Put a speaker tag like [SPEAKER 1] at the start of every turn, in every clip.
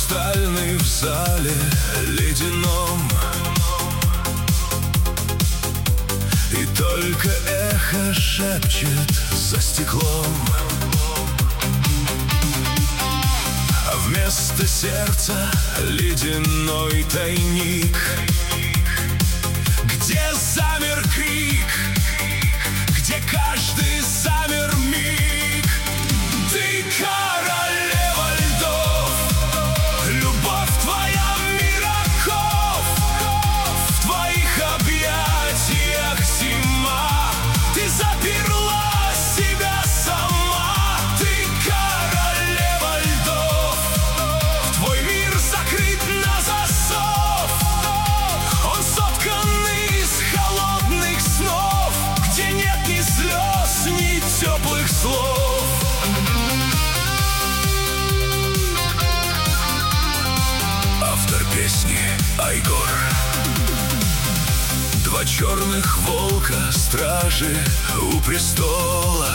[SPEAKER 1] хрустальный в зале ледяном, и только эхо шепчет за стеклом. А вместо сердца ледяной тайник, где замер крик, где каждый замер миг. Ты королева льдов, любовь твоя мир оков, в твоих объятиях зима, ты заперла себя сама. Ты королева льдов, твой мир закрыт на засов, он соткан из холодных снов, где нет ни слез, ни теплых слов. Автор песни Айгор. Два черных волка, стражи у престола,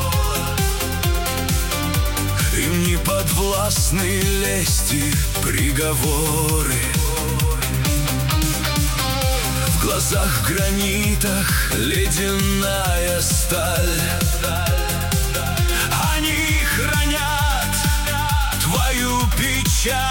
[SPEAKER 1] им не подвластны лести приговоры. В глазах, в гранитах ледяная сталь, они хранят твою печаль.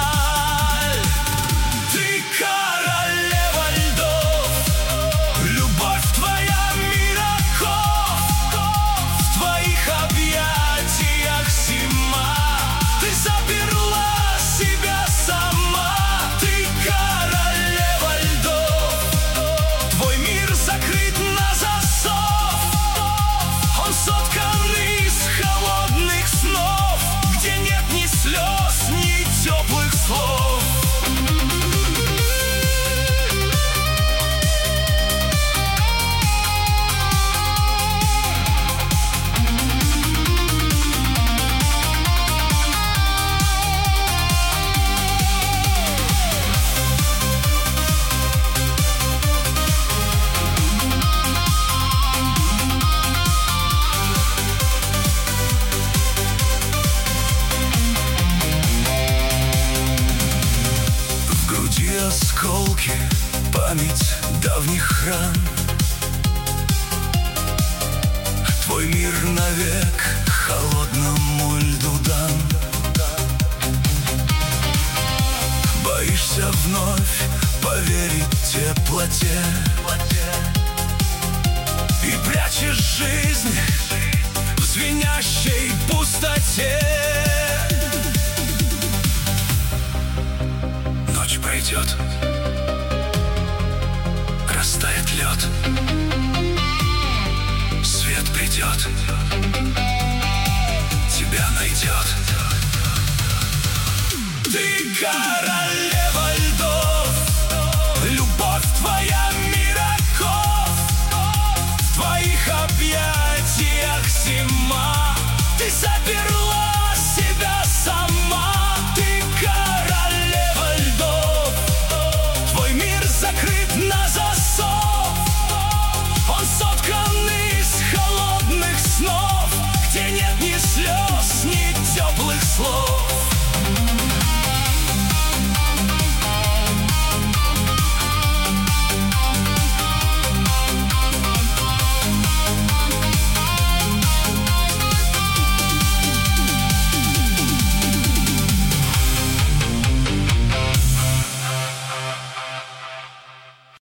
[SPEAKER 1] Ты королева льдов, любовь твоя мир оков, в твоих объятиях зима, ты заперла себя сама. Ты королева льдов, твой мир закрыт на засов, он соткан из холодных снов, где нет ни слез, ни теплых слов. Осколки, память давних ран, твой мир навек холодному льду дан. Боишься вновь поверить теплоте и прячешь жизнь в звенящей пустоте. Ночь пройдет, растает лед, свет придет, тебя найдет. Ты гора.